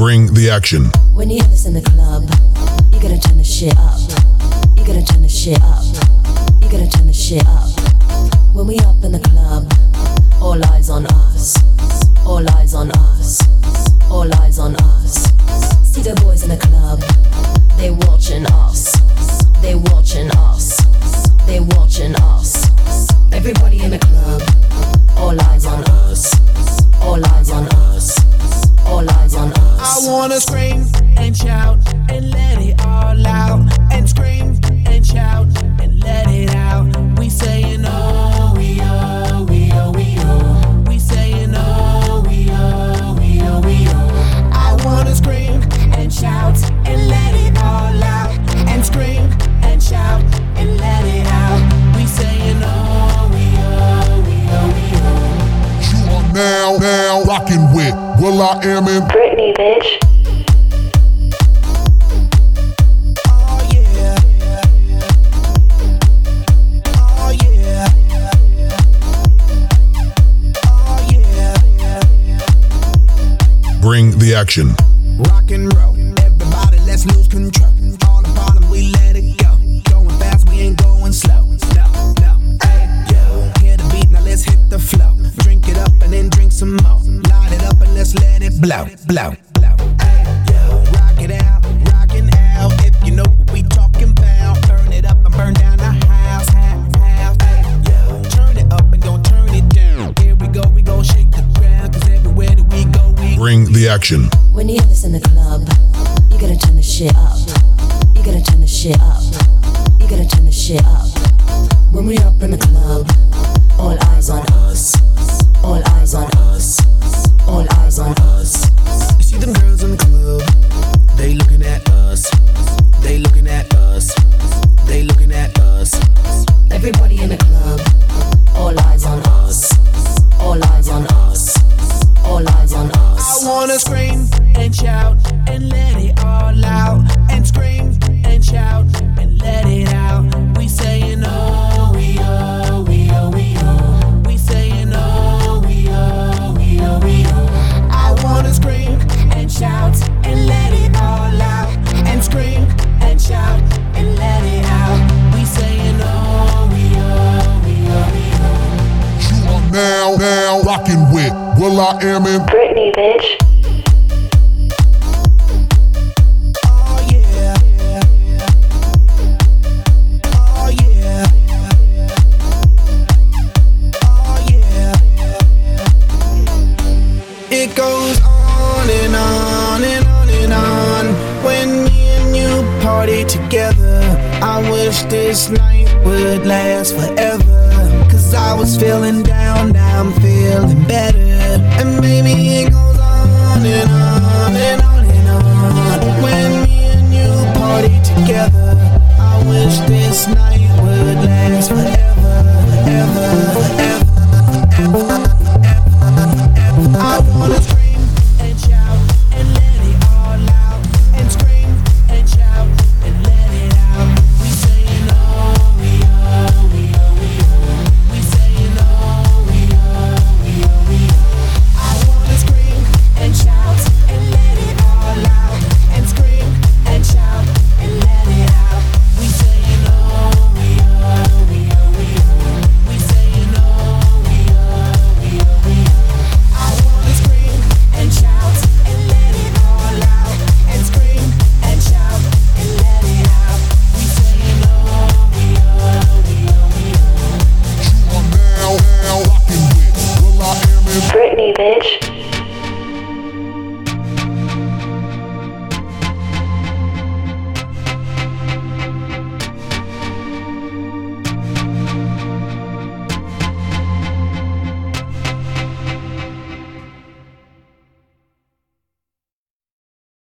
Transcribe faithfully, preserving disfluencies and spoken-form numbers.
Bring the action. When you have this in the club, you gotta turn the shit up. You gotta turn the shit up. You gotta turn the shit up. When we up in the club, all eyes on us. All eyes on us. All eyes on us. See the boys in the club, they watching us. They watching us. They watching us. Everybody in the club, all eyes on us. All eyes on us. All eyes on us. I wanna scream and shout and let it all out. And scream and shout and let it out. We saying oh, we oh, we oh, we oh. We saying oh, we oh, we oh, we oh. I wanna scream and shout and let it all out. And scream and shout and let it out. We saying oh, we oh, we oh, we oh. You are now, now rocking with Will I Am in Britney, bitch. Oh yeah. Oh yeah. Oh yeah. Bring the action. Rock and roll, everybody let's lose control. All the bottom we let it go. Going fast, we ain't going slow. No, no, hey, yo. Hear the beat, now let's hit the flow. Drink it up and then drink some more. Light it up and let's let it blow, blow, blow. Hey, yo. Rock it out, rockin' out. If you know what we talking about, turn it up and burn down the house, house, house. Hey, yo. Turn it up and don't turn it down. Here we go, we gon' shake the ground, 'cause everywhere that we go, we Bring the action. When you have this in the club, you gotta turn the shit up. You gotta turn the shit up. You gotta turn the shit up. When we up in the club, all eyes on us. All eyes on us. All eyes on us. You see them girls in the club, they looking at us. They looking at us. They looking at us. Everybody in the club, all eyes on us. All eyes on us. All eyes on us. I wanna scream and shout and let it all out. And scream and shout and let it out. We saying oh, we oh, we oh, we oh. We saying oh, we oh, we oh, we oh. I wanna scream and shout and let it all out. And scream and shout and let it out. We saying oh, we oh, we oh, we oh. You are now, now rocking with Will I Am in Britney, bitch. Oh yeah. Oh yeah. Oh yeah. It goes on and on and on and on. When me and you party together, I wish this night would last forever. 'Cause I was feeling down, now I'm feeling better. And maybe it goes on and on and on.